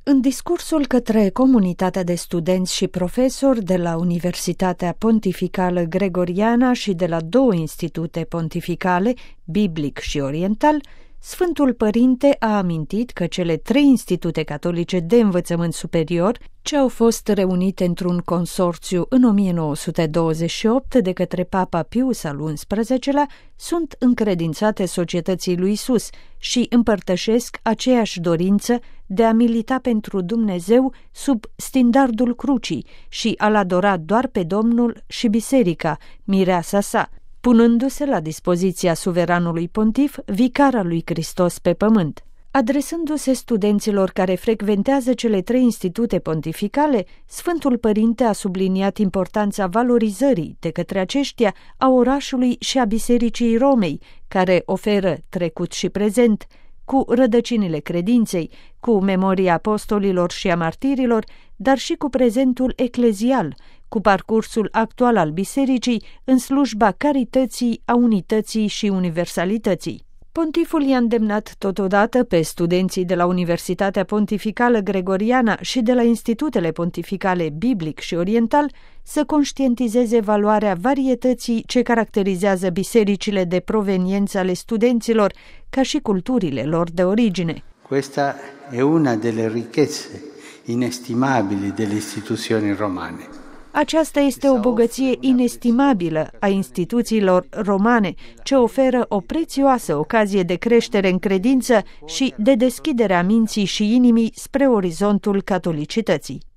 În discursul către comunitatea de studenți și profesori de la Universitatea Pontificală Gregoriana și de la 2 institute pontificale, Biblic și Oriental, Sfântul Părinte a amintit că cele 3 institute catolice de învățământ superior, ce au fost reunite într-un consorțiu în 1928 de către Papa Pius al XI-lea, sunt încredințate societății lui Isus și împărtășesc aceeași dorință de a milita pentru Dumnezeu sub standardul crucii și a-L adora doar pe Domnul și Biserica, mireasa sa, punându-se la dispoziția suveranului pontif, vicar al lui Hristos pe pământ. Adresându-se studenților care frecventează cele 3 institute pontificale, Sfântul Părinte a subliniat importanța valorizării de către aceștia a orașului și a Bisericii Romei, care oferă trecut și prezent, cu rădăcinile credinței, cu memoria apostolilor și a martirilor, dar și cu prezentul eclezial, cu parcursul actual al bisericii în slujba carității, a unității și universalității. Pontiful i-a îndemnat totodată pe studenții de la Universitatea Pontificală Gregoriana și de la institutele pontificale Biblic și Oriental să conștientizeze valoarea varietății ce caracterizează bisericile de proveniență ale studenților, ca și culturile lor de origine. Questa è una delle ricchezze inestimabili delle istituzioni romane. Aceasta este o bogăție inestimabilă a instituțiilor romane, ce oferă o prețioasă ocazie de creștere în credință și de deschidere a minții și inimii spre orizontul catolicității.